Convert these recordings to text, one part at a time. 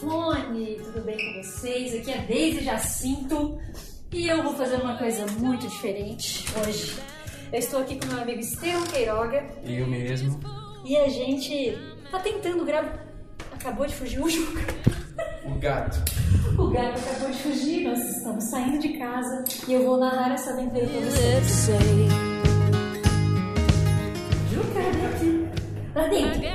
microfone, tudo bem com vocês? Aqui é a Deise Jacinto e eu vou fazer uma coisa muito diferente hoje. Eu estou aqui com meu amigo Estevão Queiroga. Eu mesmo. E a gente tá tentando gravar... Acabou de fugir o Juca. O gato. O gato acabou de fugir, nós estamos saindo de casa e eu vou narrar essa aventura pra vocês. Juca, vem aqui. Pra dentro.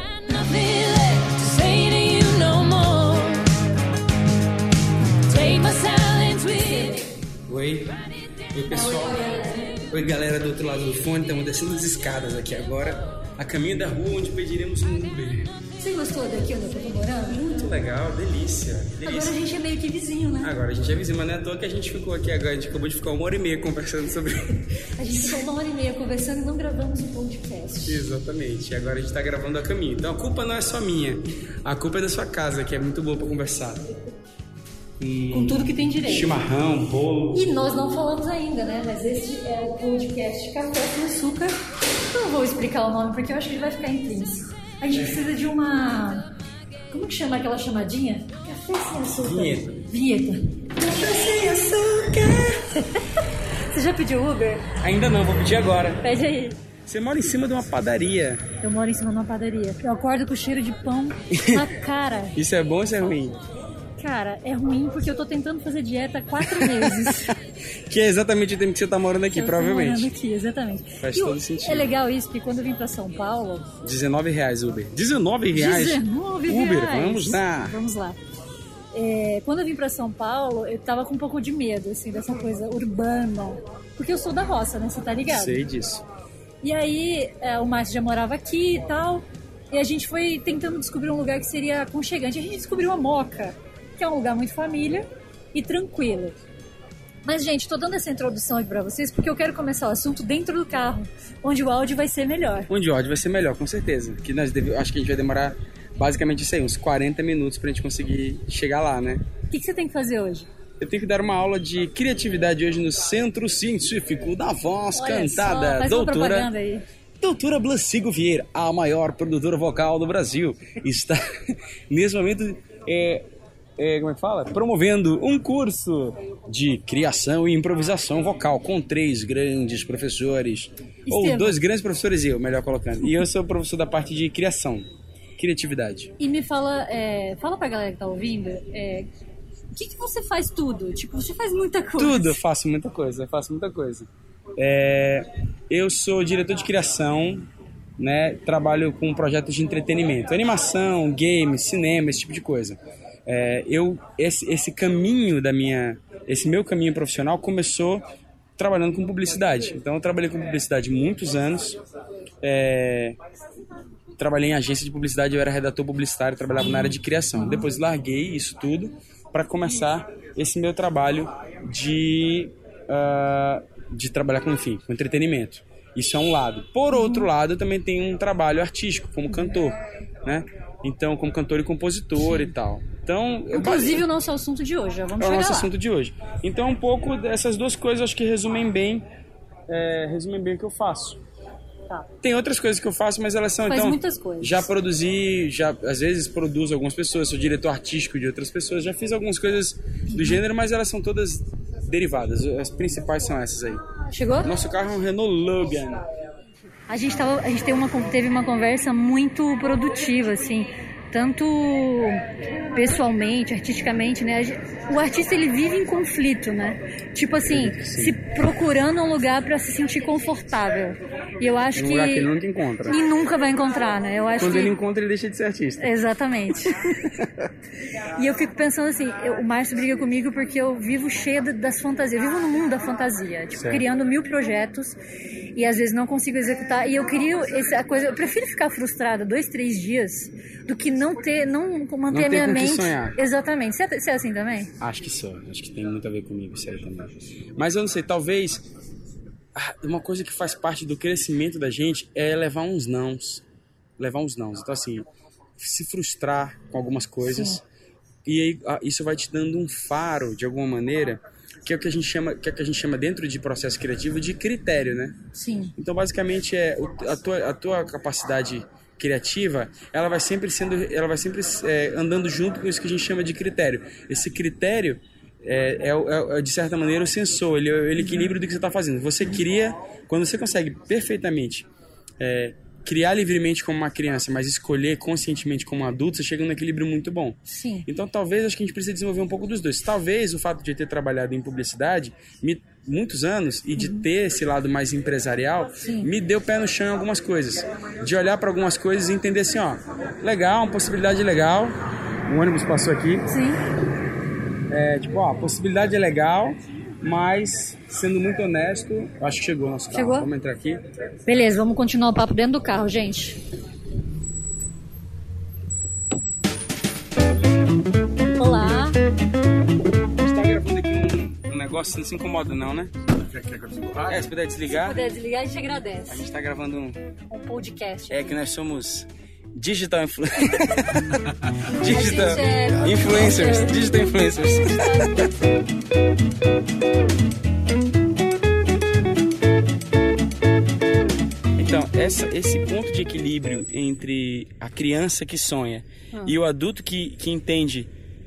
Oi. Oi, pessoal. Oi, galera do outro lado do fone. Estamos descendo as escadas aqui agora, a caminho da rua onde pediremos um Uber. Você gostou daqui onde eu tô morando? Muito legal, delícia. Agora a gente é meio que vizinho, né? Agora a gente é vizinho, mas não é à toa que a gente ficou aqui agora. A gente acabou de ficar 1h30 conversando sobre... A gente ficou 1h30 conversando e não gravamos o podcast. Exatamente. E agora a gente tá gravando a caminho. Então a culpa não é só minha. A culpa é da sua casa, que é muito boa pra conversar. Com tudo que tem direito. Chimarrão, bolo. E nós não falamos ainda, né? Mas esse é o podcast Café com Açúcar. Não vou explicar o nome porque eu acho que ele vai ficar intrínseco. A gente precisa de uma... Como que chama aquela chamadinha? Café sem açúcar. Vinheta. Café sem açúcar. Você já pediu Uber? Ainda não, vou pedir agora. Pede aí. Você mora em cima de uma padaria. Eu moro em cima de uma padaria. Eu acordo com o cheiro de pão na cara. Isso é bom ou isso é ruim? Cara, é ruim porque eu tô tentando fazer dieta há 4 meses. Que é exatamente o tempo que você tá morando aqui, provavelmente. Tô morando aqui, exatamente. Faz todo sentido. É legal isso, porque quando eu vim pra São Paulo... R$19 Uber. R$19? R$19. Uber, vamos lá. Vamos lá. Quando eu vim pra São Paulo, eu tava com um pouco de medo, assim, dessa coisa urbana. Porque eu sou da roça, né? Você tá ligado? Sei disso. E aí, o Márcio já morava aqui e tal. E a gente foi tentando descobrir um lugar que seria aconchegante. A gente descobriu a Moca, que é um lugar muito família e tranquilo. Mas, gente, tô dando essa introdução aqui pra vocês porque eu quero começar o assunto dentro do carro, onde o áudio vai ser melhor. Onde o áudio vai ser melhor, com certeza. Que acho que a gente vai demorar basicamente isso aí, uns 40 minutos pra gente conseguir chegar lá, né? O que você tem que fazer hoje? Eu tenho que dar uma aula de criatividade hoje no Centro Científico da Voz Cantada. Faz uma propaganda aí. Doutora Blassigo Vieira, a maior produtora vocal do Brasil, está nesse momento... como é que fala? Promovendo um curso de criação e improvisação vocal com 3 grandes professores. Ou 2 grandes professores e eu, melhor colocando. E eu sou professor da parte de criatividade. E me fala, fala pra galera que tá ouvindo, o que você faz tudo? Tipo, você faz muita coisa. Tudo, eu faço muita coisa. Eu sou diretor de criação, né? Trabalho com projetos de entretenimento, animação, games, cinema, esse tipo de coisa. Esse caminho esse meu caminho profissional começou trabalhando com publicidade. Então eu trabalhei com publicidade muitos anos, trabalhei em agência de publicidade, eu era redator publicitário, trabalhava na área de criação. Depois larguei isso tudo para começar esse meu trabalho de trabalhar com entretenimento. Isso é um lado. Por outro lado, eu também tenho um trabalho artístico como cantor, né? Então, como cantor e compositor e tal. Então, inclusive o nosso assunto de hoje, já vamos chegar lá. É o nosso assunto de hoje. Então, um pouco dessas 2 coisas, acho que resumem bem o que eu faço. Tá. Tem outras coisas que eu faço, mas elas são... Faz muitas coisas. Já produzi, às vezes produzo algumas pessoas, sou diretor artístico de outras pessoas, já fiz algumas coisas do gênero, mas elas são todas derivadas. As principais são essas aí. Chegou? Nosso carro é um Renault Logan. A gente teve uma conversa muito produtiva, assim, tanto pessoalmente, artisticamente, né? O artista, ele vive em conflito, né? Tipo assim, se procurando um lugar pra se sentir confortável. E eu acho um lugar que ele nunca encontra. E nunca vai encontrar, né? Eu acho Quando ele encontra, ele deixa de ser artista. Exatamente. E eu fico pensando assim, o Márcio briga comigo porque eu vivo cheia das fantasias. Eu vivo no mundo da fantasia, tipo, criando 1000 projetos e às vezes não consigo executar. E eu queria eu prefiro ficar frustrada 2, 3 dias do que não manter a minha mente. Sonhar. Exatamente. Você é assim também? Acho que sou. Acho que tem muito a ver comigo isso aí também. Mas eu não sei, talvez uma coisa que faz parte do crescimento da gente é levar uns nãos. Então assim, se frustrar com algumas coisas. Sim. E aí isso vai te dando um faro de alguma maneira, que é o que a gente chama dentro de processo criativo de critério, né? Sim. Então basicamente a tua capacidade criativa, ela vai sempre andando junto com isso que a gente chama de critério. Esse critério é de certa maneira o sensor, ele é o equilíbrio do que você está fazendo. Você cria, quando você consegue perfeitamente criar livremente como uma criança, mas escolher conscientemente como um adulto, você chega num equilíbrio muito bom. Sim. Então talvez, acho que a gente precisa desenvolver um pouco dos dois. Talvez o fato de eu ter trabalhado em publicidade muitos anos e de ter esse lado mais empresarial, me deu pé no chão em algumas coisas. De olhar para algumas coisas e entender assim, legal, uma possibilidade legal. O ônibus passou aqui. Sim. A possibilidade é legal, mas sendo muito honesto, acho que chegou o nosso carro. Chegou? Vamos entrar aqui. Beleza, vamos continuar o papo dentro do carro, gente. Olá. A gente tá gravando aqui um negócio, não se incomoda não, né? Se puder desligar. Se puder desligar, a gente agradece. A gente tá gravando um podcast. Que nós somos digital influencers. Digital influencers. Então, esse ponto de equilíbrio entre a criança que sonha e o adulto que entende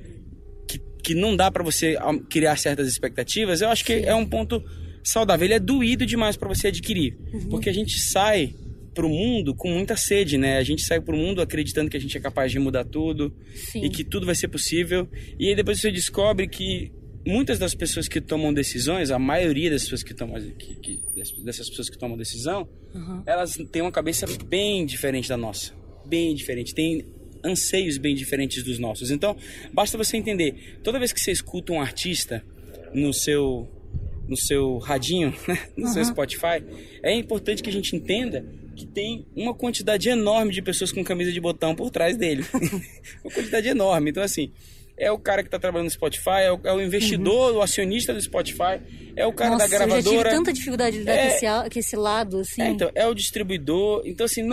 que não dá para você criar certas expectativas, eu acho que é um ponto saudável. Ele é doído demais para você adquirir, porque a gente sai pro mundo com muita sede, né? A gente sai pro mundo acreditando que a gente é capaz de mudar tudo e que tudo vai ser possível. E aí depois você descobre que muitas das pessoas que tomam decisões, a maioria das pessoas dessas pessoas que tomam decisão, elas têm uma cabeça bem diferente da nossa, bem diferente. Tem anseios bem diferentes dos nossos. Então, basta você entender. Toda vez que você escuta um artista no seu radinho, né? No seu Spotify, é importante que a gente entenda que tem uma quantidade enorme de pessoas com camisa de botão por trás dele. Uma quantidade enorme. Então, assim, é o cara que está trabalhando no Spotify, é o investidor, o acionista do Spotify, é o cara da gravadora. Eu já tive tanta dificuldade de lidar com esse lado, assim. Então, é o distribuidor. Então, assim,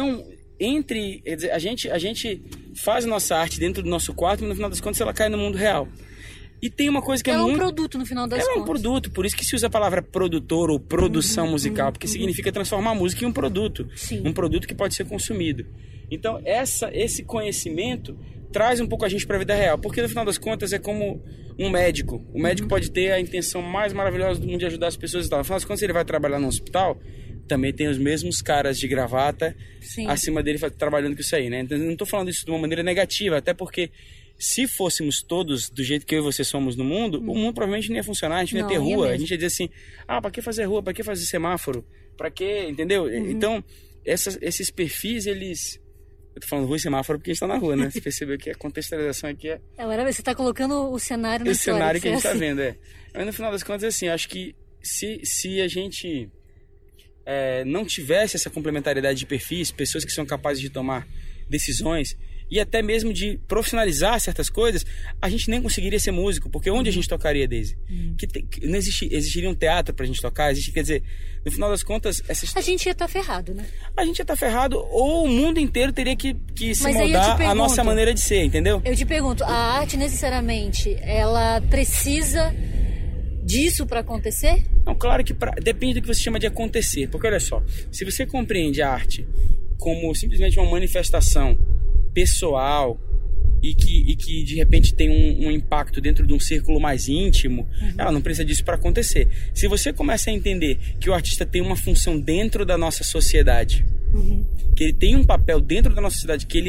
a gente faz nossa arte dentro do nosso quarto, mas no final das contas ela cai no mundo real. E tem uma coisa que é muito... um produto no final das contas. É um produto, por isso que se usa a palavra produtor ou produção musical, porque significa transformar a música em um produto. Sim. Um produto que pode ser consumido. Então, esse conhecimento traz um pouco a gente para a vida real, porque no final das contas é como um médico. O médico pode ter a intenção mais maravilhosa do mundo de ajudar as pessoas e tal. No final das contas, ele vai trabalhar no hospital, também tem os mesmos caras de gravata acima dele trabalhando com isso aí, né? Então, eu não estou falando isso de uma maneira negativa, até porque se fôssemos todos do jeito que eu e você somos no mundo, o mundo provavelmente não ia funcionar, a gente não ia ter rua, a gente ia dizer assim, pra que fazer rua, pra que fazer semáforo, pra que, entendeu? Então, esses perfis, eles... Eu tô falando rua e semáforo porque a gente tá na rua, né? Você percebeu que a contextualização aqui é... Você tá colocando o cenário na história. O cenário que a gente tá vendo, Mas no final das contas, assim, acho que se a gente não tivesse essa complementaridade de perfis, pessoas que são capazes de tomar decisões e até mesmo de profissionalizar certas coisas, a gente nem conseguiria ser músico, porque onde a gente tocaria, Daisy? Não existiria um teatro pra gente tocar, quer dizer, no final das contas... A gente ia estar ferrado, né? A gente ia estar ferrado, ou o mundo inteiro teria que se moldar a nossa maneira de ser, entendeu? Eu te pergunto, a arte necessariamente, ela precisa disso pra acontecer? Não, claro que depende do que você chama de acontecer, porque olha só, se você compreende a arte como simplesmente uma manifestação pessoal e que de repente tem um impacto dentro de um círculo mais íntimo, ela não precisa disso para acontecer. Se você começa a entender que o artista tem uma função dentro da nossa sociedade, que ele tem um papel dentro da nossa sociedade, que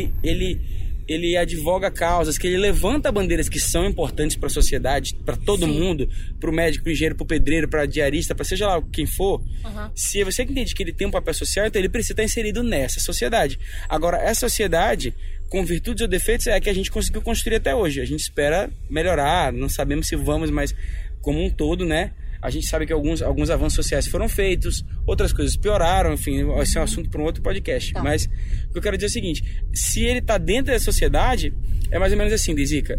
ele advoga causas, que ele levanta bandeiras que são importantes para a sociedade, para todo mundo, para o médico, para o engenheiro, para o pedreiro, para o diarista, para seja lá quem for. Se você entende que ele tem um papel social, então ele precisa estar inserido nessa sociedade. Agora, essa sociedade, com virtudes ou defeitos, é a que a gente conseguiu construir até hoje. A gente espera melhorar, não sabemos se vamos, mas como um todo, né? A gente sabe que alguns avanços sociais foram feitos, outras coisas pioraram, enfim, esse é um assunto para um outro podcast. Tá. Mas o que eu quero dizer é o seguinte, se ele está dentro da sociedade, é mais ou menos assim, Desica,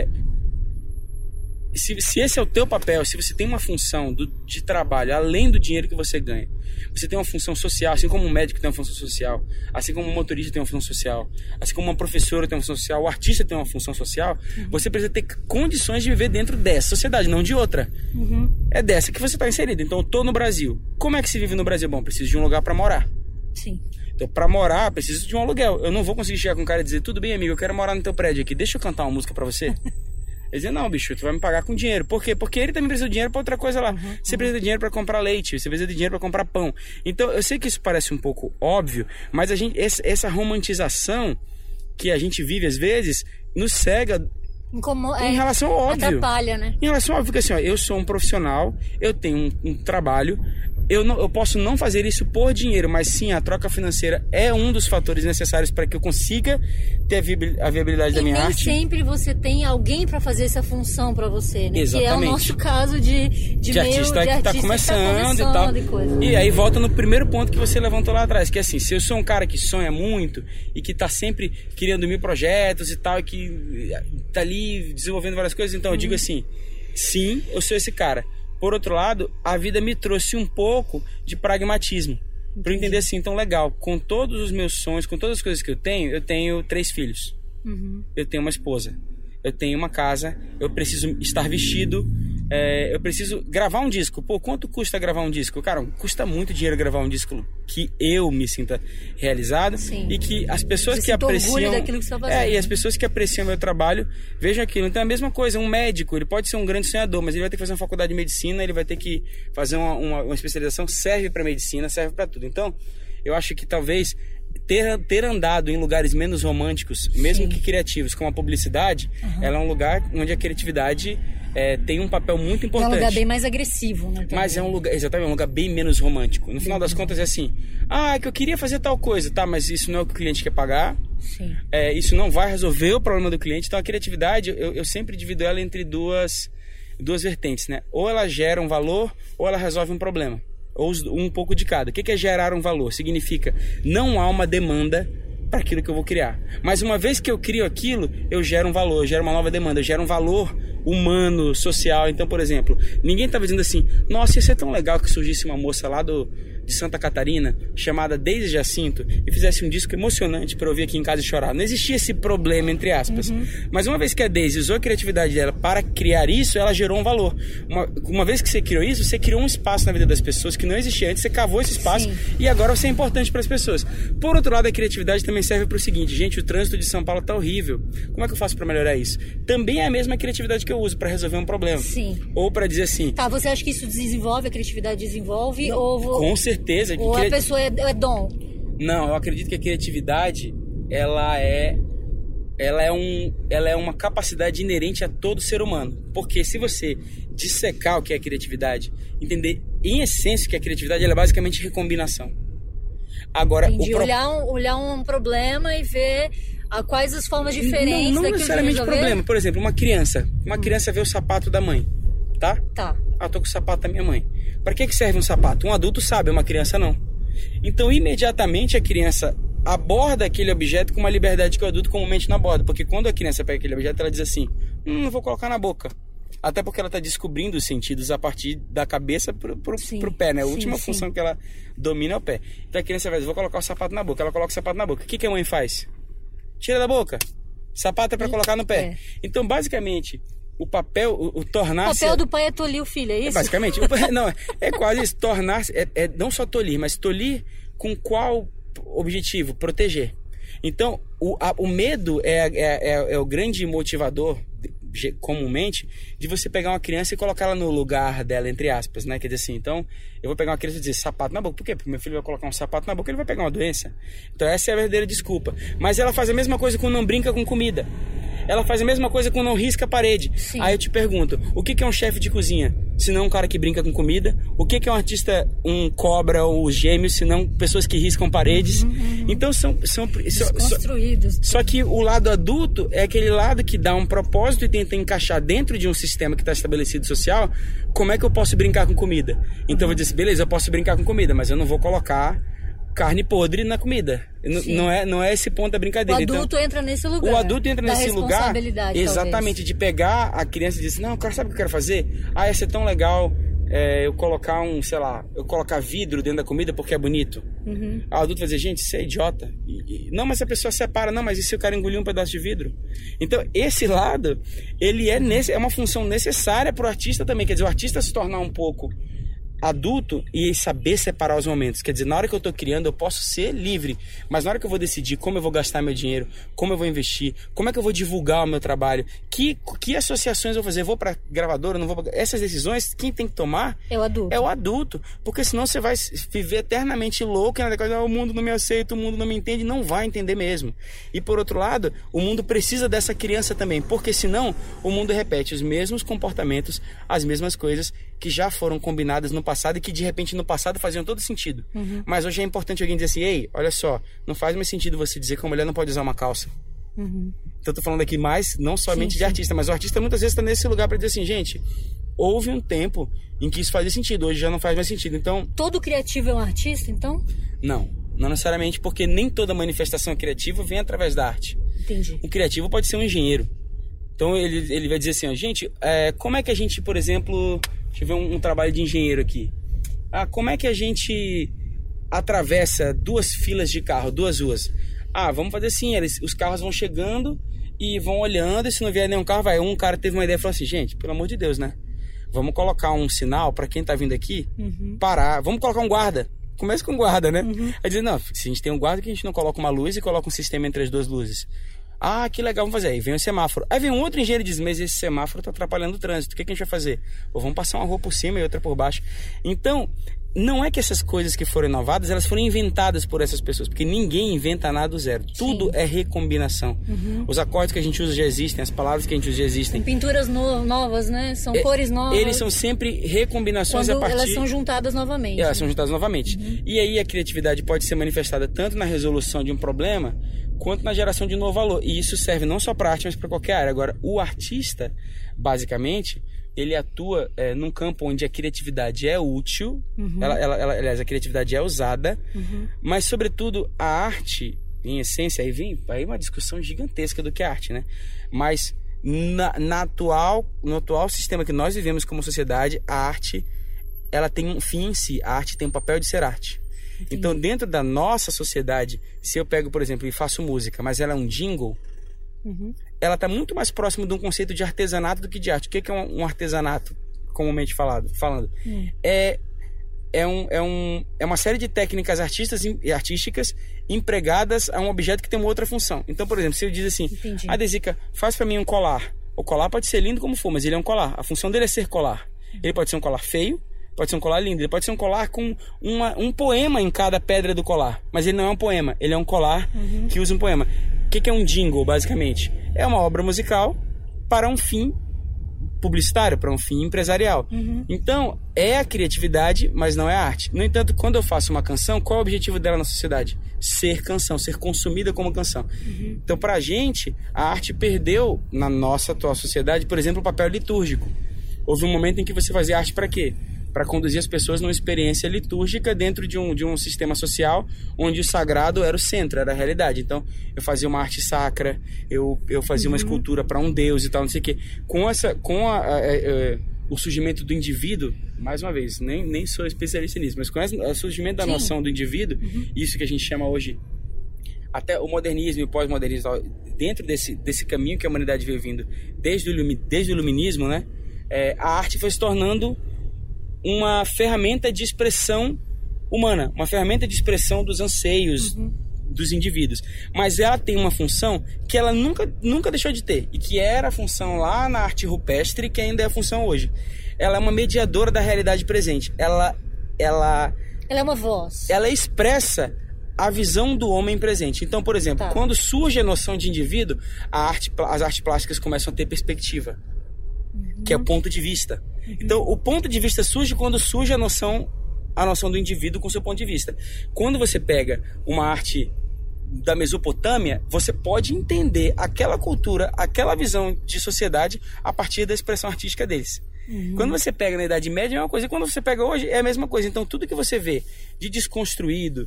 se esse é o teu papel, se você tem uma função de trabalho, além do dinheiro que você ganha, você tem uma função social, assim como um médico tem uma função social, assim como um motorista tem uma função social, assim como uma professora tem uma função social, o artista tem uma função social, você precisa ter condições de viver dentro dessa sociedade, não de outra. É dessa que você está inserido. Então, eu estou no Brasil. Como é que se vive no Brasil? Bom, preciso de um lugar para morar. Sim. Então, pra morar, preciso de um aluguel. Eu não vou conseguir chegar com um cara e dizer, tudo bem, amigo, eu quero morar no teu prédio aqui, deixa eu cantar uma música pra você. Ele dizia, não, bicho, tu vai me pagar com dinheiro. Por quê? Porque ele também precisa de dinheiro pra outra coisa lá. Você precisa de dinheiro pra comprar leite, você precisa de dinheiro pra comprar pão. Então, eu sei que isso parece um pouco óbvio, mas essa romantização que a gente vive às vezes, nos cega em relação ao óbvio. Atrapalha, né? Em relação ao óbvio, porque assim, ó, eu sou um profissional, eu tenho um trabalho, eu posso não fazer isso por dinheiro, mas sim, a troca financeira é um dos fatores necessários para que eu consiga ter a viabilidade da minha arte. E nem sempre você tem alguém para fazer essa função para você, né? Exatamente. Que é o nosso caso de artista que está começando e tal. E aí volta no primeiro ponto que você levantou lá atrás, que é assim, se eu sou um cara que sonha muito e que está sempre criando 1000 projetos e tal, e que tá ali desenvolvendo várias coisas, então eu digo assim, sim, eu sou esse cara. Por outro lado, a vida me trouxe um pouco de pragmatismo. Para eu entender assim, então legal, com todos os meus sonhos, com todas as coisas que eu tenho 3 filhos. Eu tenho uma esposa, eu tenho uma casa, eu preciso estar vestido, eu preciso gravar um disco. Pô, quanto custa gravar um disco? Cara, custa muito dinheiro gravar um disco que eu me sinta realizado. Sim. E que as pessoas você que apreciam daquilo que você tá fazendo. e as pessoas que apreciam meu trabalho vejam aquilo. Então é a mesma coisa, um médico, ele pode ser um grande sonhador, mas ele vai ter que fazer uma faculdade de medicina, ele vai ter que fazer uma especialização, serve para medicina, serve para tudo. Então, eu acho que talvez ter andado em lugares menos românticos, mesmo que criativos, como a publicidade, ela é um lugar onde a criatividade tem um papel muito importante. É um lugar bem mais agressivo, né? Mas é um lugar, exatamente, um lugar bem menos romântico. No final das contas é assim, que eu queria fazer tal coisa, tá, mas isso não é o que o cliente quer pagar. Sim. Isso não vai resolver o problema do cliente. Então a criatividade, eu sempre divido ela entre duas vertentes, né? Ou ela gera um valor, ou ela resolve um problema. Ou um pouco de cada. O que é gerar um valor? Significa não há uma demanda para aquilo que eu vou criar. Mas uma vez que eu crio aquilo, eu gero um valor, eu gero uma nova demanda, eu gero um valor humano, social. Então, por exemplo, ninguém estava dizendo assim, nossa, ia ser tão legal que surgisse uma moça lá de Santa Catarina, chamada Deise Jacinto, e fizesse um disco emocionante para eu ouvir aqui em casa e chorar. Não existia esse problema, entre aspas. Mas uma vez que a Deise usou a criatividade dela para criar isso, ela gerou um valor. Uma vez que você criou isso, você criou um espaço na vida das pessoas que não existia antes, você cavou esse espaço e agora você é importante para as pessoas. Por outro lado, a criatividade também serve para o seguinte, gente, o trânsito de São Paulo tá horrível. Como é que eu faço para melhorar isso? Também é a mesma criatividade que eu uso para resolver um problema. Sim. Ou para dizer assim... Tá, você acha que isso desenvolve, a criatividade desenvolve? Não, ou com certeza. Ou a pessoa é dom? Não, eu acredito que a criatividade, ela é uma capacidade inerente a todo ser humano. Porque se você dissecar o que é criatividade, entender em essência que a criatividade ela é basicamente recombinação. Agora, olhar um problema e ver quais as formas diferentes não daquilo necessariamente de resolver. problema. Por exemplo, uma criança vê o sapato da mãe, tá? Tá. Eu tô com o sapato da minha mãe. Para que serve um sapato? Um adulto sabe, uma criança não. Então, imediatamente a criança aborda aquele objeto com uma liberdade que o adulto comumente não aborda. Porque quando a criança pega aquele objeto, ela diz assim, não vou colocar na boca. Até porque ela está descobrindo os sentidos a partir da cabeça pro pé, né? A última função que ela domina é o pé. Então a criança vai dizer, vou colocar o sapato na boca. Ela coloca o sapato na boca. O que a mãe faz? Tira da boca. Sapato é para colocar no pé. Então, basicamente, o papel, o tornar-se... O papel do pai é tolir o filho, é isso? Basicamente. Não, é quase isso. Tornar-se... não só tolir, mas tolir com qual objetivo? Proteger. Então, o medo é o grande motivador, comumente, de você pegar uma criança e colocar ela no lugar dela, entre aspas, né? Quer dizer assim, então, eu vou pegar uma criança e dizer sapato na boca. Por quê? Porque meu filho vai colocar um sapato na boca, ele vai pegar uma doença. Então, essa é a verdadeira desculpa. Mas ela faz a mesma coisa quando não brinca com comida. Ela faz a mesma coisa quando não risca a parede. Sim. Aí eu te pergunto, o que é um chefe de cozinha? Se não um cara que brinca com comida? O que é um artista, um cobra ou gêmeo, se não pessoas que riscam paredes? Então são desconstruídos. Só que o lado adulto é aquele lado que dá um propósito e tenta encaixar dentro de um sistema que está estabelecido social. Como é que eu posso brincar com comida? Então eu vou dizer assim, beleza, eu posso brincar com comida, mas eu não vou colocar carne podre na comida. Não é esse ponto da brincadeira. O adulto entra nesse lugar. O adulto entra nesse lugar, exatamente, talvez. de pegar a criança e dizer, não, cara, sabe o que eu quero fazer? Ia ser tão legal eu colocar eu colocar vidro dentro da comida porque é bonito. O adulto vai dizer, gente, isso é idiota. Não, mas a pessoa separa, não, mas e se o cara engolir um pedaço de vidro? Então, esse lado, ele é uma função necessária para o artista também. Quer dizer, o artista se tornar um pouco adulto e saber separar os momentos. Quer dizer, na hora que eu estou criando, eu posso ser livre, mas na hora que eu vou decidir como eu vou gastar meu dinheiro, como eu vou investir, como é que eu vou divulgar o meu trabalho, que associações eu vou fazer, vou para gravadora, não vou pra... Essas decisões, quem tem que tomar é o adulto, porque senão você vai viver eternamente louco, o mundo não me aceita, o mundo não me entende, não vai entender mesmo. E por outro lado, o mundo precisa dessa criança também, porque senão o mundo repete os mesmos comportamentos, as mesmas coisas que já foram combinadas no passado e que de repente no passado faziam todo sentido. Mas hoje é importante alguém dizer assim, ei, olha só, não faz mais sentido você dizer que uma mulher não pode usar uma calça. Então eu tô falando aqui mais, não somente de artista, mas o artista muitas vezes está nesse lugar para dizer assim, gente, houve um tempo em que isso fazia sentido, hoje já não faz mais sentido. Então, todo criativo é um artista, então? Não necessariamente, porque nem toda manifestação criativa vem através da arte. Entendi. Um criativo pode ser um engenheiro. Então ele vai dizer assim, ó, gente, como é que a gente, por exemplo, deixa eu ver um trabalho de engenheiro aqui. Como é que a gente atravessa 2 filas de carro, 2 ruas? Vamos fazer assim, os carros vão chegando e vão olhando, e se não vier nenhum carro, um cara teve uma ideia e falou assim, gente, pelo amor de Deus, né? Vamos colocar um sinal para quem tá vindo aqui parar, vamos colocar um guarda. Começa com guarda, né? Aí diz, não, se a gente tem um guarda, que a gente não coloca uma luz e coloca um sistema entre as 2 luzes. Que legal, vamos fazer. Aí vem o semáforo. Aí vem um outro engenheiro e diz, mas esse semáforo tá atrapalhando o trânsito. O que a gente vai fazer? Vamos passar uma rua por cima e outra por baixo. Então, não é que essas coisas que foram inovadas, elas foram inventadas por essas pessoas, porque ninguém inventa nada do zero. Tudo é recombinação. Os acordes que a gente usa já existem, as palavras que a gente usa já existem. Tem pinturas novas, né? São cores novas. Eles são sempre recombinações quando a partir... elas são juntadas novamente. Elas são juntadas novamente. E aí a criatividade pode ser manifestada tanto na resolução de um problema, quanto na geração de um novo valor. E isso serve não só para arte, mas para qualquer área. Agora, o artista, basicamente, ele atua num campo onde a criatividade é útil, aliás, a criatividade é usada, mas, sobretudo, a arte, em essência, aí vem uma discussão gigantesca do que é arte, né? Mas, no atual sistema que nós vivemos como sociedade, a arte, ela tem um fim em si. A arte tem o papel de ser arte. Entendi. Então, dentro da nossa sociedade, se eu pego, por exemplo, e faço música, mas ela é um jingle, ela está muito mais próximo de um conceito de artesanato do que de arte. O que é um artesanato, comumente falando? É uma série de técnicas artísticas empregadas a um objeto que tem uma outra função. Então, por exemplo, se eu diz assim, Desica, faz para mim um colar. O colar pode ser lindo como for, mas ele é um colar. A função dele é ser colar. Ele pode ser um colar feio, pode ser um colar lindo, ele pode ser um colar com um poema em cada pedra do colar, mas ele não é um poema, ele é um colar que usa um poema. O que é um jingle, basicamente? É uma obra musical para um fim publicitário, para um fim empresarial. Então, é a criatividade, mas não é a arte. No entanto, quando eu faço uma canção, qual é o objetivo dela na sociedade? Ser canção, ser consumida como canção. Então, pra gente, a arte perdeu, na nossa atual sociedade, por exemplo, o papel litúrgico. Houve um momento em que você fazia arte para quê? Para conduzir as pessoas numa experiência litúrgica dentro de um sistema social onde o sagrado era o centro, era a realidade. Então, eu fazia uma arte sacra, eu fazia uma escultura para um deus e tal, não sei o quê. Com o surgimento do indivíduo, mais uma vez, nem sou especialista nisso, mas com o surgimento da noção do indivíduo, isso que a gente chama hoje, até o modernismo e o pós-modernismo, dentro desse caminho que a humanidade veio vindo, desde o iluminismo, né? A arte foi se tornando uma ferramenta de expressão humana, uma ferramenta de expressão dos anseios dos indivíduos. Mas ela tem uma função que ela nunca deixou de ter, e que era a função lá na arte rupestre, que ainda é a função hoje. Ela é uma mediadora da realidade presente. Ela é uma voz. Ela expressa a visão do homem presente. Então, por exemplo, quando surge a noção de indivíduo, as artes plásticas começam a ter perspectiva, que é o ponto de vista. Então, o ponto de vista surge quando surge a noção do indivíduo com seu ponto de vista. Quando você pega uma arte da Mesopotâmia, você pode entender aquela cultura, aquela visão de sociedade a partir da expressão artística deles. Quando você pega na Idade Média é uma coisa, e quando você pega hoje é a mesma coisa. Então, tudo que você vê de desconstruído,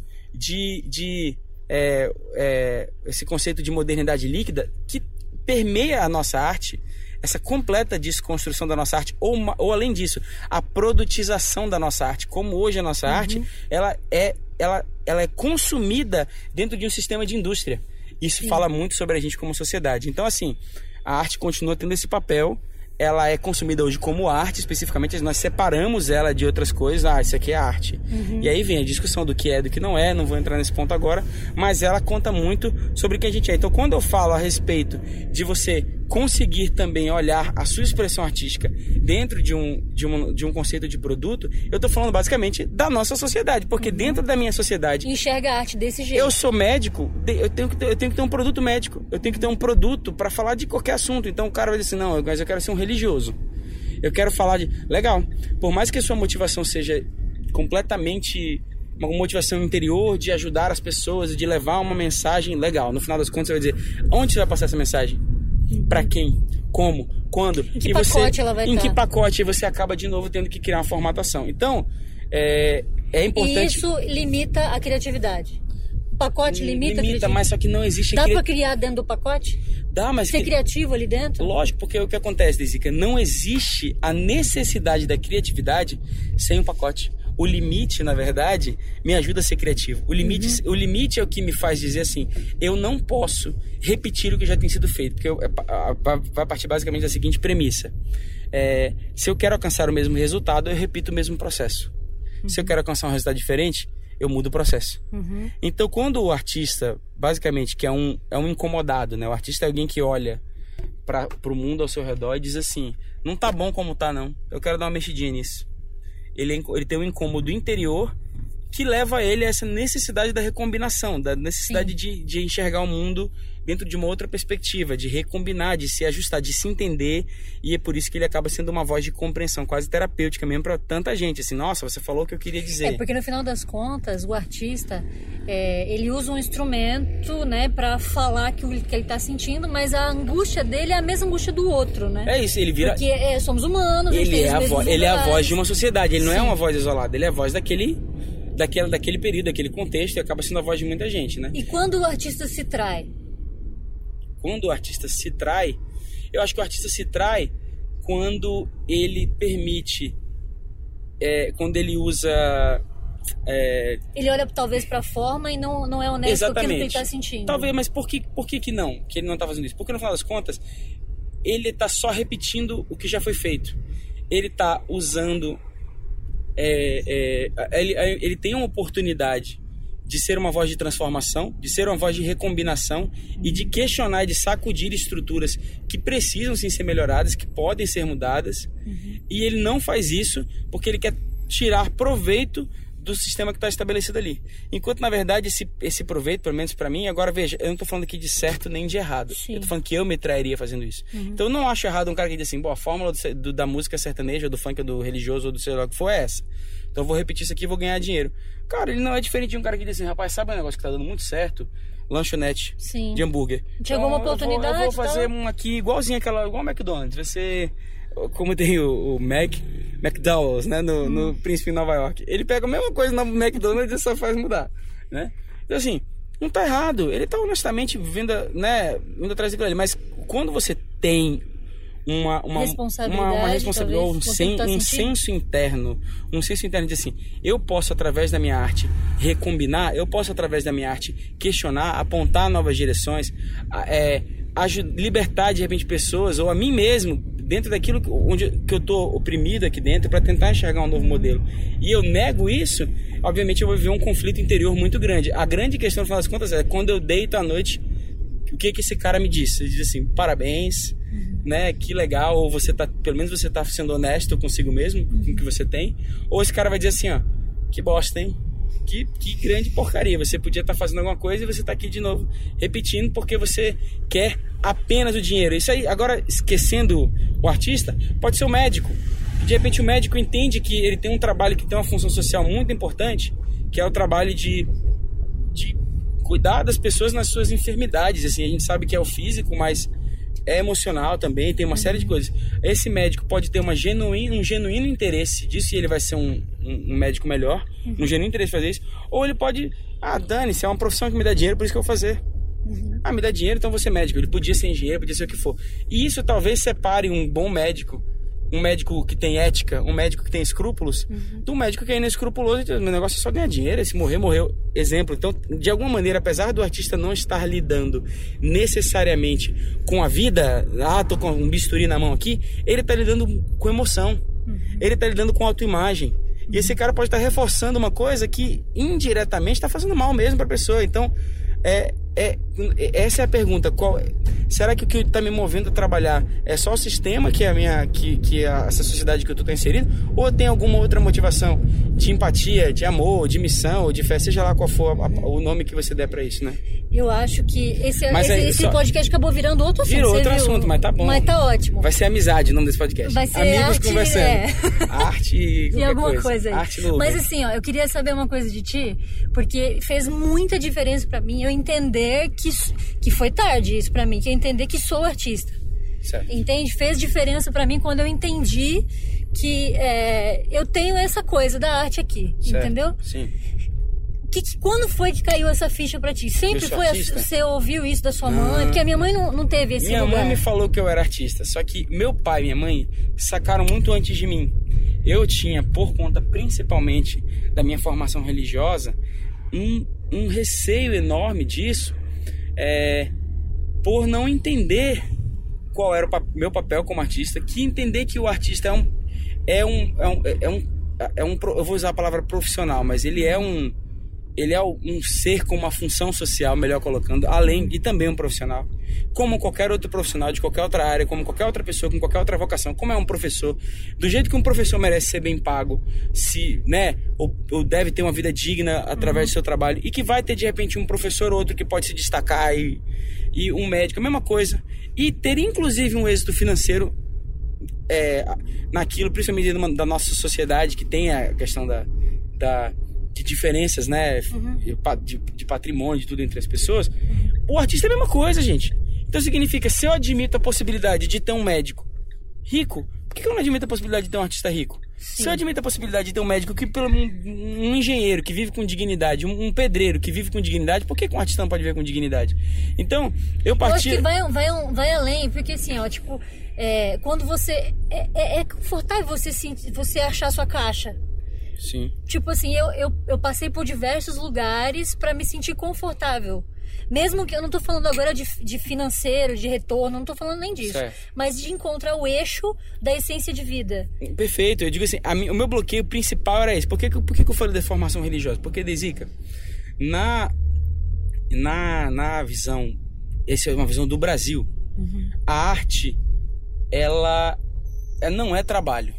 esse conceito de modernidade líquida, que permeia a nossa arte, essa completa desconstrução da nossa arte, ou além disso, a produtização da nossa arte, como hoje a nossa arte, ela é consumida dentro de um sistema de indústria. Isso fala muito sobre a gente como sociedade. Então, assim, a arte continua tendo esse papel ela é consumida hoje como arte, especificamente, nós separamos ela de outras coisas. Isso aqui é arte. E aí vem a discussão do que é, do que não é, não vou entrar nesse ponto agora, mas ela conta muito sobre o que a gente é. Então, quando eu falo a respeito de você conseguir também olhar a sua expressão artística dentro de um conceito de produto, eu estou falando basicamente da nossa sociedade, porque dentro da minha sociedade... Enxerga a arte desse jeito. Eu sou médico, eu tenho que ter um produto médico, eu tenho que ter um produto para falar de qualquer assunto. Então o cara vai dizer assim, não, mas eu quero ser um religioso. Eu quero falar de... Legal, por mais que a sua motivação seja completamente... uma motivação interior de ajudar as pessoas, de levar uma mensagem legal. No final das contas, você vai dizer, onde você vai passar essa mensagem? Para quem? Como? Quando? Em que pacote ela vai estar? Em que pacote? E você acaba de novo tendo que criar uma formatação. Então, é importante... E isso limita a criatividade. O pacote limita a criatividade? Mas só que não existe... Dá para criar dentro do pacote? Dá, mas... Ser criativo ali dentro? Lógico, porque o que acontece, Dezica, não existe a necessidade da criatividade sem um pacote. O limite, na verdade, me ajuda a ser criativo. O limite é o que me faz dizer assim, eu não posso repetir o que já tem sido feito, porque vai partir basicamente da seguinte premissa. Se eu quero alcançar o mesmo resultado, eu repito o mesmo processo. Se eu quero alcançar um resultado diferente, eu mudo o processo. Então, quando o artista, basicamente, que é um incomodado, né? O artista é alguém que olha para o mundo ao seu redor e diz assim, não tá bom como tá, não. Eu quero dar uma mexidinha nisso. Ele tem um incômodo interior que leva ele a essa necessidade da recombinação, da necessidade de enxergar o mundo dentro de uma outra perspectiva, de recombinar, de se ajustar, de se entender, e é por isso que ele acaba sendo uma voz de compreensão quase terapêutica mesmo para tanta gente, assim, nossa, você falou o que eu queria dizer. Porque no final das contas, o artista, ele usa um instrumento, né, para falar que ele está sentindo, mas a angústia dele é a mesma angústia do outro, né? É isso, ele vira... Porque somos humanos, ele é a voz de uma sociedade, ele não é uma voz isolada, ele é a voz daquele período, daquele contexto, e acaba sendo a voz de muita gente, né? E quando o artista se trai? Quando o artista se trai, eu acho que o artista se trai quando ele permite, quando ele usa... ele olha talvez para a forma e não é honesto com aquilo que ele está sentindo. Talvez, mas por que não? Que ele não está fazendo isso? Porque no final das contas, ele está só repetindo o que já foi feito. Ele está usando... ele tem uma oportunidade de ser uma voz de transformação, de ser uma voz de recombinação e de questionar, de sacudir estruturas que precisam sim ser melhoradas, que podem ser mudadas, e ele não faz isso porque ele quer tirar proveito do sistema que está estabelecido ali. Enquanto, na verdade, esse proveito, pelo menos para mim, agora veja, eu não estou falando aqui de certo nem de errado. Sim. Eu estou falando que eu me trairia fazendo isso. Então eu não acho errado um cara que diz assim, a fórmula da música sertaneja, ou do funk, ou do religioso, ou do sei lá o que for é essa. Então eu vou repetir isso aqui e vou ganhar dinheiro. Cara, ele não é diferente de um cara que diz assim, rapaz, sabe um negócio que tá dando muito certo? Lanchonete de hambúrguer. Chegou uma oportunidade. Eu vou fazer um aqui igualzinho igual o McDonald's. Vai ser como tem o McDowell's, né? No Príncipe em Nova York. Ele pega a mesma coisa no McDonald's e só faz mudar, né? Então assim, não tá errado. Ele tá honestamente vindo atrás daquilo ali. Mas quando você tem uma responsabilidade, ou um senso interno de assim, eu posso através da minha arte recombinar, eu posso através da minha arte questionar, apontar novas direções, libertar de repente pessoas ou a mim mesmo dentro daquilo que eu tô oprimido aqui dentro para tentar enxergar um novo modelo, e eu nego isso, obviamente eu vou viver um conflito interior muito grande. A grande questão no final das contas é quando eu deito à noite, o que esse cara me disse? Ele diz assim, parabéns, né, que legal, ou pelo menos você tá sendo honesto consigo mesmo, com o que você tem, ou esse cara vai dizer assim, que bosta, hein? Que grande porcaria, você podia estar fazendo alguma coisa e você tá aqui de novo, repetindo porque você quer apenas o dinheiro. Isso aí, agora, esquecendo o artista, pode ser o médico. De repente o médico entende que ele tem um trabalho que tem uma função social muito importante, que é o trabalho de cuidar das pessoas nas suas enfermidades. Assim, a gente sabe que é o físico, mas é emocional também, tem uma série de coisas. Esse médico pode ter um genuíno interesse disso, e ele vai ser um médico melhor, um genuíno interesse de fazer isso. Ou ele pode, dane-se, é uma profissão que me dá dinheiro, por isso que eu vou fazer. Me dá dinheiro, então vou ser médico. Ele podia ser engenheiro, podia ser o que for. E isso talvez separe um bom médico, um médico que tem ética, um médico que tem escrúpulos, do médico que é inescrupuloso. Meu negócio é só ganhar dinheiro, se morrer, morreu. Exemplo. Então, de alguma maneira, apesar do artista não estar lidando necessariamente com a vida, tô com um bisturi na mão aqui, ele tá lidando com emoção. Ele tá lidando com autoimagem. E esse cara pode estar reforçando uma coisa que indiretamente está fazendo mal mesmo para a pessoa. Então, essa é a pergunta. Será que o que está me movendo a trabalhar é só o sistema que essa sociedade que eu estou inserido? Ou tem alguma outra motivação de empatia, de amor, de missão, de fé, seja lá qual for o nome que você der para isso, né? Eu acho que esse podcast acabou virando outro assunto. Virou outro assunto, mas tá bom. Mas tá ótimo. Vai ser amizade o nome desse podcast. Vai ser amigos arte, conversando. Arte e alguma coisa aí. Arte no mas assim, eu queria saber uma coisa de ti, porque fez muita diferença pra mim eu entender que foi tarde isso pra mim, que eu entender que sou artista. Certo. Entende? Fez diferença pra mim quando eu entendi que eu tenho essa coisa da arte aqui, certo. Entendeu? Sim. Quando foi que caiu essa ficha pra ti? Sempre foi você ouviu isso da sua mãe? Porque a minha mãe não teve esse lugar. Minha mãe me falou que eu era artista, só que meu pai e minha mãe sacaram muito antes de mim. Eu tinha, por conta principalmente da minha formação religiosa, um receio enorme disso, por não entender qual era o meu papel como artista, que entender que o artista eu vou usar a palavra profissional, mas ele é um ser com uma função social, melhor colocando, além e também um profissional, como qualquer outro profissional de qualquer outra área, como qualquer outra pessoa com qualquer outra vocação, como é um professor, do jeito que um professor merece ser bem pago, ou deve ter uma vida digna através do seu trabalho, e que vai ter de repente um professor ou outro que pode se destacar, e um médico, a mesma coisa, e ter inclusive um êxito financeiro naquilo, principalmente da nossa sociedade, que tem a questão de diferenças, né? De patrimônio, de tudo entre as pessoas. O artista é a mesma coisa, gente. Então significa, se eu admito a possibilidade de ter um médico rico, por que eu não admito a possibilidade de ter um artista rico? Sim. Se eu admito a possibilidade de ter um médico, um engenheiro que vive com dignidade, um pedreiro que vive com dignidade, por que um artista não pode viver com dignidade? Então, eu parti... Eu acho que vai além, porque assim, quando você... É confortável você achar a sua caixa. Sim. Tipo assim, eu passei por diversos lugares pra me sentir confortável. Mesmo que eu não tô falando agora de financeiro, de retorno, não tô falando nem disso. Certo. Mas de encontrar o eixo da essência de vida. Perfeito. Eu digo assim, o meu bloqueio principal era esse. Por que eu falei de formação religiosa? Porque, Dezica, na visão, essa é uma visão do Brasil, a arte, ela não é trabalho.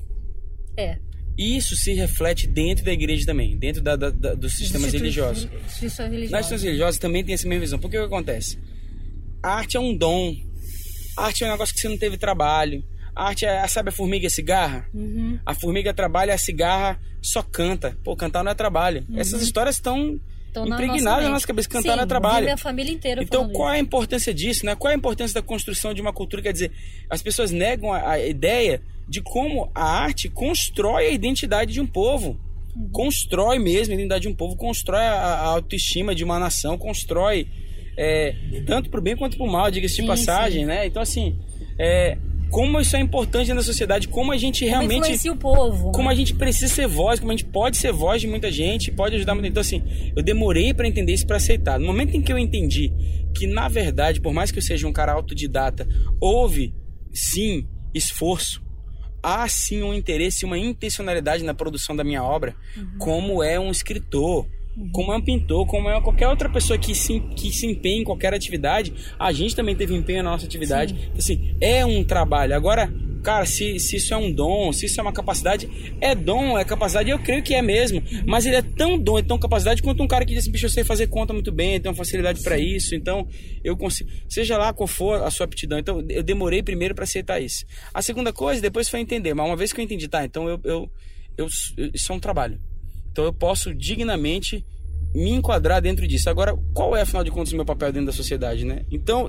E isso se reflete dentro da igreja também, dentro dos sistemas religiosos. Nas instituições religiosas também tem essa mesma visão. Porque o que acontece? A arte é um dom. A arte é um negócio que você não teve trabalho. A arte sabe a formiga e a cigarra? A formiga trabalha, a cigarra só canta. Pô, cantar não é trabalho. Essas histórias estão impregnadas na nossa cabeça. Cantar não é trabalho. A família inteira. Então, qual é a importância disso, né? Qual é a importância da construção de uma cultura? Quer dizer, as pessoas negam a ideia de como a arte constrói a identidade de um povo. Constrói mesmo a identidade de um povo, constrói a autoestima de uma nação, constrói tanto pro bem quanto pro mal, diga-se de passagem, né? Então, assim, como isso é importante na sociedade, como a gente realmente... Como influencia o povo. Como a gente precisa ser voz, como a gente pode ser voz de muita gente, pode ajudar muito. Então, assim, eu demorei para entender isso, para aceitar. No momento em que eu entendi que, na verdade, por mais que eu seja um cara autodidata, houve, sim, esforço, há sim um interesse, uma intencionalidade na produção da minha obra, como é um escritor, como é um pintor, como é qualquer outra pessoa que se empenha em qualquer atividade. A gente também teve empenho na nossa atividade. Então, assim, é um trabalho. Agora, cara, se isso é um dom, se isso é uma capacidade, é dom, é capacidade, eu creio que é mesmo. Mas ele é tão dom, é tão capacidade quanto um cara que diz assim, bicho, eu sei fazer conta muito bem, eu tenho facilidade para isso, então eu consigo, seja lá qual for a sua aptidão. Então eu demorei primeiro para aceitar isso. A segunda coisa, depois foi entender, mas uma vez que eu entendi, tá, então isso é um trabalho. Então eu posso dignamente me enquadrar dentro disso. Agora, qual é, afinal de contas, o meu papel dentro da sociedade, né? Então,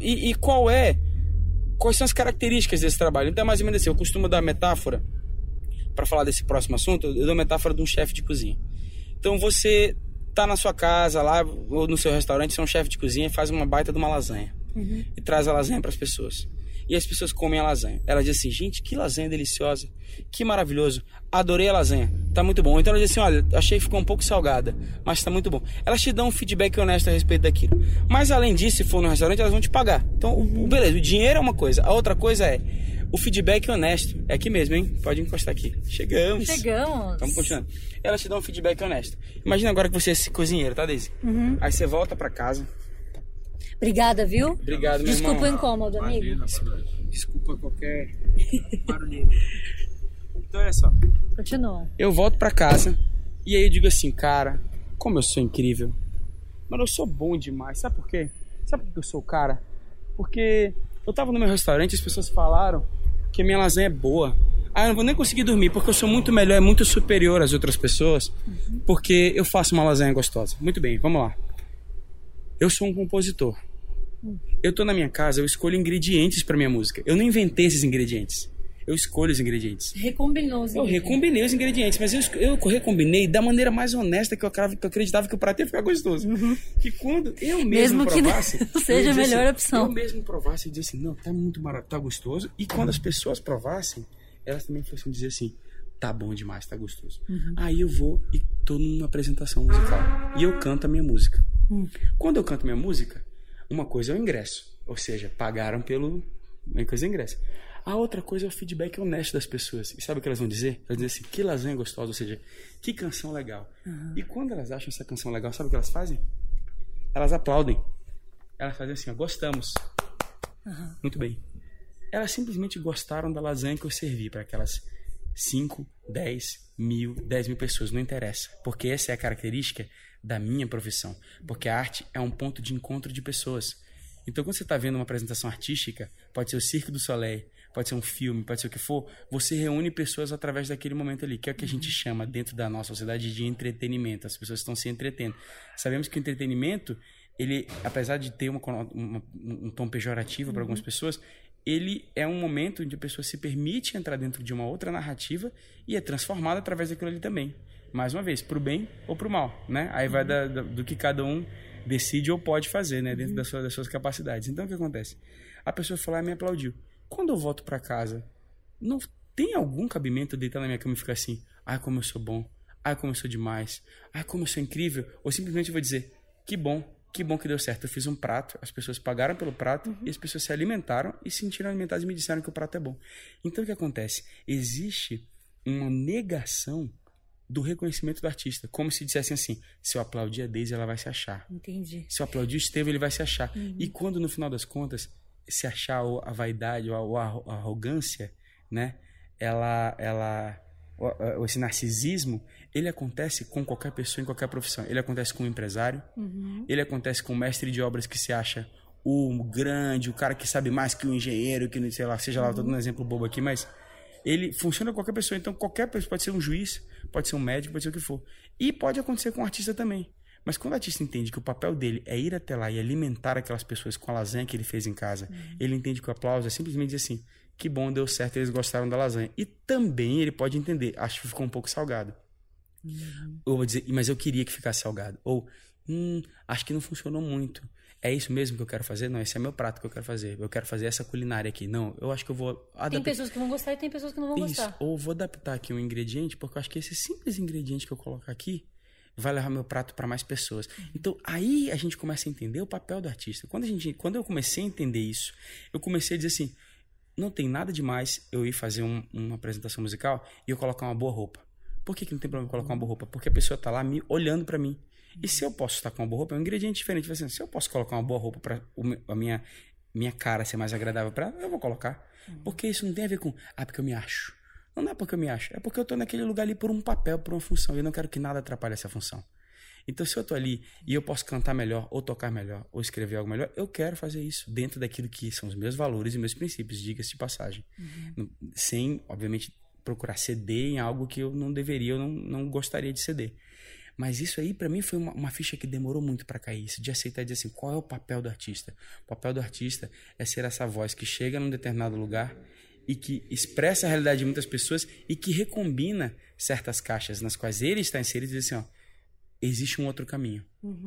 quais são as características desse trabalho? Então é mais ou menos assim, eu costumo dar metáfora, para falar desse próximo assunto, eu dou a metáfora de um chefe de cozinha. Então você tá na sua casa lá, ou no seu restaurante, você é um chefe de cozinha e faz uma baita de uma lasanha. E traz a lasanha para as pessoas. e as pessoas comem a lasanha. Elas dizem assim, gente, que lasanha deliciosa, que maravilhoso, adorei a lasanha, tá muito bom. Então elas dizem assim, olha, achei que ficou um pouco salgada, mas tá muito bom. Elas te dão um feedback honesto a respeito daquilo. Mas além didisso, se for no restaurante, elas vão te pagar. Então, beleza, o dinheiro é uma coisa, a outra coisa é o feedback honesto. É aqui mesmo, hein? Pode encostar aqui. Chegamos. Vamos continuando. Elas te dão um feedback honesto. Imagina agora que você é esse cozinheiro, tá, Daisy? Aí você volta pra casa. Obrigada, viu? Obrigado, meu irmão. Desculpa o incômodo, amigo. Desculpa qualquer barulhinho. Então, olha só. Continua. Eu volto pra casa e aí eu digo assim, cara, como eu sou incrível. Mano, eu sou bom demais. Sabe por quê? Sabe por que eu sou o cara? Porque eu tava no meu restaurante e as pessoas falaram que a minha lasanha é boa. Ah, eu não vou nem conseguir dormir porque eu sou muito melhor, muito superior às outras pessoas, porque eu faço uma lasanha gostosa. Muito bem, vamos lá. Eu sou um compositor. Eu tô na minha casa, eu escolho ingredientes pra minha música. Eu não inventei esses ingredientes. Eu escolho os ingredientes. Recombinou os ingredientes. Eu recombinei os ingredientes, mas eu recombinei da maneira mais honesta que eu acreditava que o prato ia ficar gostoso. Que quando eu mesmo provasse... Que não seja a melhor opção. Eu mesmo provasse e dizia assim, não, tá muito maravilhoso, tá gostoso. E quando as pessoas provassem, elas também fossem dizer assim, tá bom demais, tá gostoso. Aí eu vou e tô numa apresentação musical. E eu canto a minha música. Quando eu canto minha música, uma coisa é o ingresso. Ou seja, pagaram pelo... Uma coisa é o ingresso. A outra coisa é o feedback honesto das pessoas. E sabe o que elas vão dizer? Elas vão dizer assim, que lasanha gostosa, ou seja, que canção legal. E quando elas acham essa canção legal, sabe o que elas fazem? Elas aplaudem. Elas fazem assim, ó, gostamos. Muito bem. Elas simplesmente gostaram da lasanha que eu servi para aquelas 5, 10 mil pessoas, não interessa. Porque essa é a característica da minha profissão. Porque a arte é um ponto de encontro de pessoas. Então, quando você está vendo uma apresentação artística, pode ser o Cirque du Soleil, pode ser um filme, pode ser o que for, você reúne pessoas através daquele momento ali, que é o que a gente chama dentro da nossa sociedade de entretenimento. As pessoas estão se entretendo. Sabemos que o entretenimento, ele, apesar de ter um tom pejorativo para algumas pessoas, ele é um momento onde a pessoa se permite entrar dentro de uma outra narrativa e é transformada através daquilo ali também. Mais uma vez, pro bem ou pro mal, né? Aí vai do que cada um decide ou pode fazer, né? Dentro das suas capacidades. Então, o que acontece? A pessoa foi lá e me aplaudiu. Quando eu volto para casa, não tem algum cabimento eu deitar na minha cama e ficar assim, ai, como eu sou bom, ai, como eu sou demais, ai, como eu sou incrível, ou simplesmente eu vou dizer, que bom que deu certo, eu fiz um prato, as pessoas pagaram pelo prato e as pessoas se alimentaram e se sentiram alimentadas e me disseram que o prato é bom. Então, o que acontece? Existe uma negação do reconhecimento do artista, como se dissessem assim, se eu aplaudir a Daisy, ela vai se achar. Entendi. Se eu aplaudir o Estevão, ele vai se achar. E quando, no final das contas, se achar a vaidade ou a arrogância, né? Esse narcisismo, ele acontece com qualquer pessoa em qualquer profissão. Ele acontece com um empresário, ele acontece com um mestre de obras que se acha o grande, o cara que sabe mais que o engenheiro, que sei lá, seja lá, estou dando um exemplo bobo aqui, mas ele funciona com qualquer pessoa. Então, qualquer pessoa pode ser um juiz, pode ser um médico, pode ser o que for. E pode acontecer com um artista também. Mas quando o artista entende que o papel dele é ir até lá e alimentar aquelas pessoas com a lasanha que ele fez em casa, ele entende que o aplauso é simplesmente dizer assim, que bom, deu certo, eles gostaram da lasanha. E também ele pode entender, acho que ficou um pouco salgado. Ou vou dizer, mas eu queria que ficasse salgado. Ou, acho que não funcionou muito. É isso mesmo que eu quero fazer? Não, esse é meu prato que eu quero fazer. Eu quero fazer essa culinária aqui. Não, eu acho que eu vou adaptar. Tem pessoas que vão gostar e tem pessoas que não vão gostar. Ou vou adaptar aqui um ingrediente, porque eu acho que esse simples ingrediente que eu colocar aqui vai levar meu prato para mais pessoas. Então, aí a gente começa a entender o papel do artista. Quando eu comecei a entender isso, eu comecei a dizer assim, não tem nada demais eu ir fazer uma apresentação musical e eu colocar uma boa roupa. Por que não tem problema colocar uma boa roupa? Porque a pessoa está lá olhando para mim. E se eu posso estar com uma boa roupa, é um ingrediente diferente. Assim, se eu posso colocar uma boa roupa para a minha cara ser mais agradável para ela, eu vou colocar. Porque isso não tem a ver com, porque eu me acho. Não é porque eu me acho, é porque eu estou naquele lugar ali por um papel, por uma função. E eu não quero que nada atrapalhe essa função. Então, se eu estou ali e eu posso cantar melhor, ou tocar melhor, ou escrever algo melhor, eu quero fazer isso dentro daquilo que são os meus valores e meus princípios, diga-se de passagem. Sem, obviamente, procurar ceder em algo que eu não deveria, eu não gostaria de ceder. Mas isso aí, para mim, foi uma ficha que demorou muito para cair. Isso de aceitar e dizer assim, qual é o papel do artista? O papel do artista é ser essa voz que chega num determinado lugar e que expressa a realidade de muitas pessoas e que recombina certas caixas nas quais ele está inserido e diz assim, existe um outro caminho.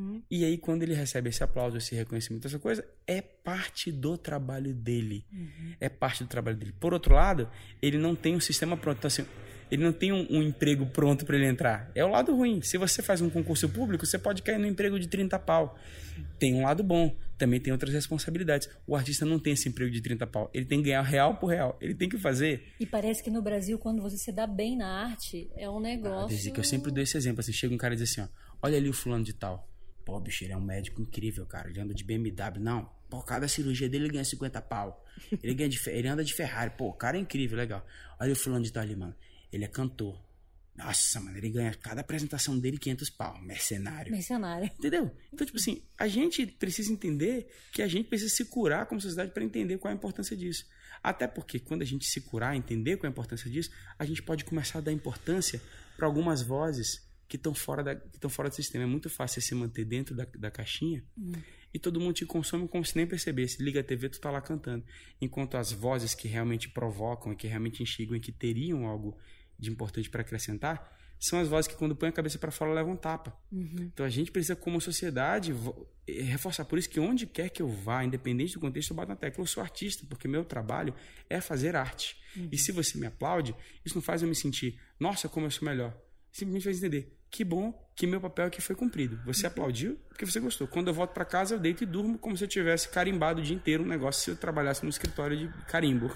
E aí, quando ele recebe esse aplauso, esse reconhecimento, essa coisa, é parte do trabalho dele. É parte do trabalho dele. Por outro lado, ele não tem um sistema pronto. Então, assim, ele não tem um emprego pronto para ele entrar. É o lado ruim. Se você faz um concurso público, você pode cair no emprego de 30 pau. Tem um lado bom. Também tem outras responsabilidades. O artista não tem esse emprego de 30 pau. Ele tem que ganhar real por real. Ele tem que fazer... E parece que no Brasil, quando você se dá bem na arte, é um negócio... Desde que eu sempre dou esse exemplo. Assim, chega um cara e diz assim, ó, olha ali o fulano de tal. Pô, bicho, ele é um médico incrível, cara. Ele anda de BMW. Não, pô, cada cirurgia dele ele ganha 50 pau. Ele anda de Ferrari. Pô, o cara é incrível, legal. Olha o fulano de tal ali, mano. Ele é cantor. Nossa, mano, ele ganha cada apresentação dele 500 pau. Mercenário. Entendeu? Então, tipo assim, a gente precisa entender que a gente precisa se curar como sociedade para entender qual é a importância disso. Até porque quando a gente se curar, entender qual é a importância disso, a gente pode começar a dar importância para algumas vozes que estão fora do sistema. É muito fácil se manter dentro da caixinha e todo mundo te consome como se nem percebesse. Liga a TV, tu tá lá cantando. Enquanto as vozes que realmente provocam e que realmente instigam e que teriam algo de importante para acrescentar, são as vozes que quando põem a cabeça para fora levam tapa. Então a gente precisa, como sociedade, reforçar. Por isso que onde quer que eu vá, independente do contexto, eu bato na tecla. Eu sou artista, porque meu trabalho é fazer arte. E se você me aplaude, isso não faz eu me sentir, nossa, como eu sou melhor. Simplesmente faz entender, que bom que meu papel aqui foi cumprido. Você aplaudiu porque você gostou. Quando eu volto para casa, eu deito e durmo como se eu tivesse carimbado o dia inteiro um negócio se eu trabalhasse no escritório de carimbo.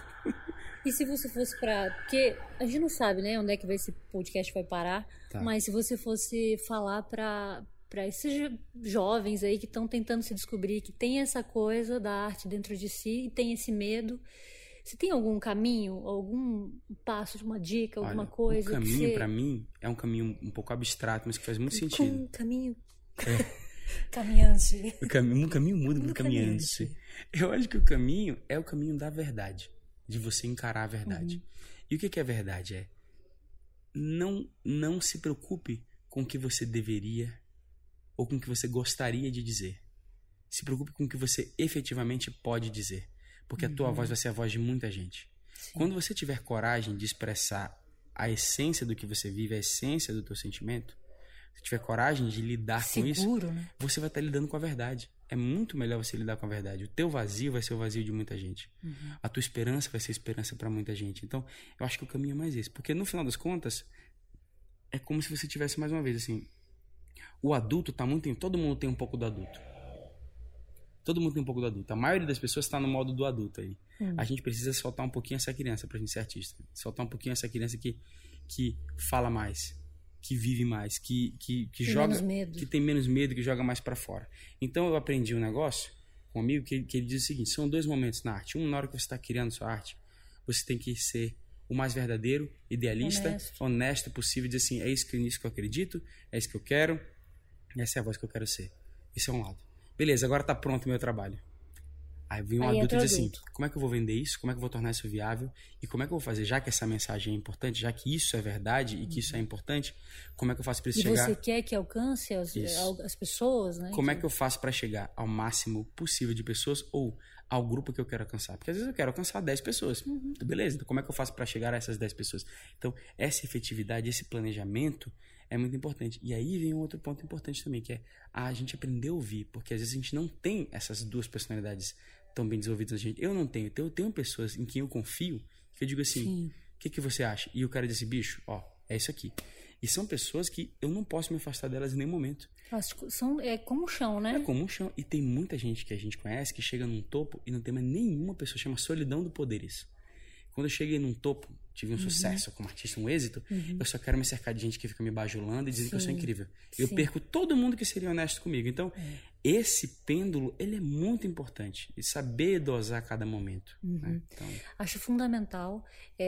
E se você fosse porque a gente não sabe, né, onde é que esse podcast vai parar, mas se você fosse falar para esses jovens aí que estão tentando se descobrir, que tem essa coisa da arte dentro de si e tem esse medo, você tem algum caminho, algum passo, uma dica, alguma coisa? O caminho, para mim, é um caminho um pouco abstrato, mas que faz muito sentido. Caminho... Caminhante. O caminho muda pro caminhante. Eu acho que o caminho é o caminho da verdade. De você encarar a verdade. E o que é a verdade? É não se preocupe com o que você deveria ou com o que você gostaria de dizer. Se preocupe com o que você efetivamente pode dizer. Porque a tua voz vai ser a voz de muita gente. Sim. Quando você tiver coragem de expressar a essência do que você vive, a essência do teu sentimento, se tiver coragem de lidar com isso, né? Você vai estar lidando com a verdade. É muito melhor você lidar com a verdade. O teu vazio vai ser o vazio de muita gente. A tua esperança vai ser esperança para muita gente. Então, eu acho que o caminho é mais esse. Porque, no final das contas, é como se você tivesse, mais uma vez, assim... O adulto tá muito... Todo mundo tem um pouco do adulto. Todo mundo tem um pouco do adulto. A maioria das pessoas está no modo do adulto aí. A gente precisa soltar um pouquinho essa criança pra gente ser artista. Soltar um pouquinho essa criança que fala mais, que vive mais, que joga, que tem menos medo, que joga mais para fora. Então eu aprendi um negócio com um amigo que ele diz o seguinte: são dois momentos na arte. Um, na hora que você está criando sua arte, você tem que ser o mais verdadeiro, idealista, honesto possível, dizer assim, é isso que eu acredito, é isso que eu quero, essa é a voz que eu quero ser. Esse é um lado. Beleza, agora tá pronto o meu trabalho. Aí vem um adulto e diz assim, como é que eu vou vender isso? Como é que eu vou tornar isso viável? E como é que eu vou fazer? Já que essa mensagem é importante, já que isso é verdade e que isso é importante, como é que eu faço para isso chegar? E você quer que alcance as pessoas, né? Como é que eu faço para chegar ao máximo possível de pessoas ou ao grupo que eu quero alcançar? Porque às vezes eu quero alcançar 10 pessoas. Beleza, então como é que eu faço para chegar a essas 10 pessoas? Então, essa efetividade, esse planejamento é muito importante. E aí vem um outro ponto importante também, que é a gente aprender a ouvir, porque às vezes a gente não tem essas duas personalidades tão bem desenvolvidas na gente. Eu não tenho. Eu tenho pessoas em quem eu confio, que eu digo assim, o que você acha? E o cara diz assim, bicho, ó, é isso aqui. E são pessoas que eu não posso me afastar delas em nenhum momento. É como um chão, né? É como um chão. E tem muita gente que a gente conhece que chega num topo e não tem mais nenhuma pessoa, chama solidão do poder isso. Quando eu cheguei num topo, tive um sucesso como artista, um êxito, eu só quero me cercar de gente que fica me bajulando e dizendo que eu sou incrível. Eu perco todo mundo que seria honesto comigo. Então, esse pêndulo, ele é muito importante. E saber dosar cada momento. Né? Então... Acho fundamental.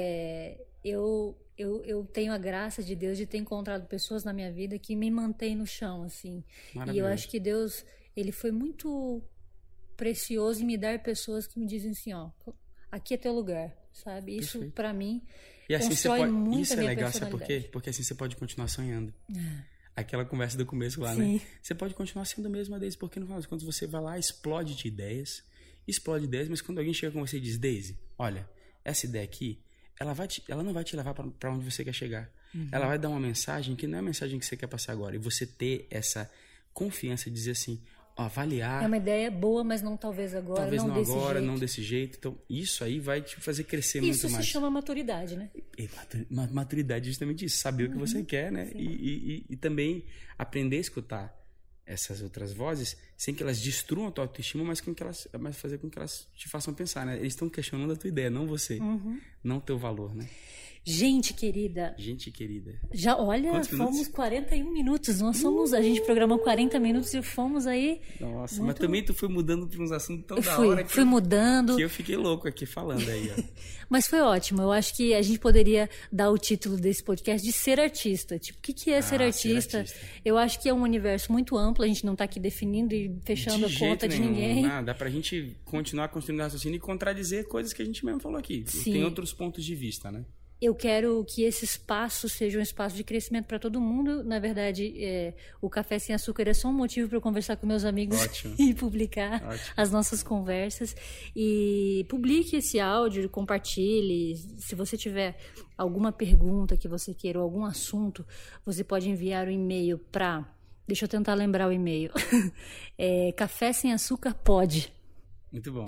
Eu tenho a graça de Deus de ter encontrado pessoas na minha vida que me mantêm no chão, assim. E eu acho que Deus, ele foi muito precioso em me dar pessoas que me dizem assim, ó, aqui é teu lugar. Sabe? Isso, pra mim, e assim constrói muito isso a minha legal, sabe personalidade. por quê? Porque assim você pode continuar sonhando. Aquela conversa do começo lá, né? Você pode continuar sendo a mesma Daisy, porque no final das contas você vai lá, explode de ideias, mas quando alguém chega com você e diz, Daisy, olha, essa ideia aqui, ela não vai te levar pra onde você quer chegar. ela vai dar uma mensagem que não é a mensagem que você quer passar agora. E você ter essa confiança de dizer assim, avaliar. É uma ideia boa, mas não talvez agora, talvez não desse agora, jeito. não desse jeito. Então, isso aí vai te fazer crescer muito mais. Isso se chama maturidade, né? Maturidade é justamente isso, saber o que você quer, né? E também aprender a escutar essas outras vozes sem que elas destruam a tua autoestima, mas fazer com que elas te façam pensar, né? Eles estão questionando a tua ideia, não você, não o teu valor, né? Gente querida. Já, olha, fomos 41 minutos. A gente programou 40 minutos e fomos aí. Nossa, mas também tu foi mudando para uns assuntos tão da hora fui mudando. Que eu fiquei louco aqui falando aí, ó. Mas foi ótimo. Eu acho que a gente poderia dar o título desse podcast de Ser Artista. Tipo, o que é ser artista? Eu acho que é um universo muito amplo. A gente não está aqui definindo e fechando a conta de ninguém. Dá pra gente continuar construindo raciocínio e contradizer coisas que a gente mesmo falou aqui. Sim. Tem outros pontos de vista, né? Eu quero que esse espaço seja um espaço de crescimento para todo mundo. Na verdade, o Café Sem Açúcar é só um motivo para eu conversar com meus amigos e publicar as nossas conversas. E publique esse áudio, compartilhe. Se você tiver alguma pergunta que você queira ou algum assunto, você pode enviar o e-mail para... Deixa eu tentar lembrar o e-mail. Café Sem Açúcar pode. Muito bom.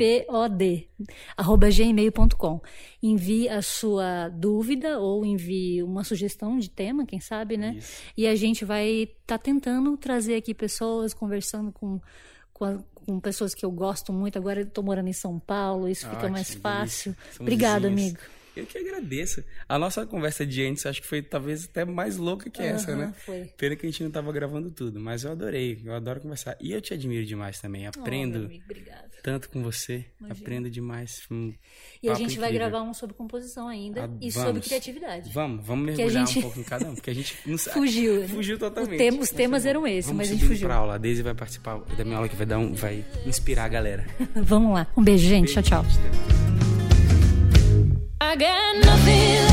pod@gmail.com. Envie a sua dúvida ou envie uma sugestão de tema, quem sabe, né? Isso. E a gente vai estar tentando trazer aqui pessoas, conversando com pessoas que eu gosto muito. Agora eu estou morando em São Paulo, isso fica mais fácil. Obrigado, amigo. Eu que agradeço. A nossa conversa de antes, acho que foi talvez até mais louca que essa, né? Foi. Pena que a gente não estava gravando tudo, mas eu adorei. Eu adoro conversar. E eu te admiro demais também. Aprendo amigo, tanto com você. Imagina. Aprendo demais. E a gente vai gravar um sobre composição ainda e sobre criatividade. Vamos mergulhar um pouco em cada um, porque a gente não sabe. Fugiu totalmente. Os temas eram esses, mas a gente fugiu. Pra aula. A Daisy vai participar da minha aula que vai inspirar a galera. Vamos lá. Um beijo, gente. Tchau. Gente, I got nothing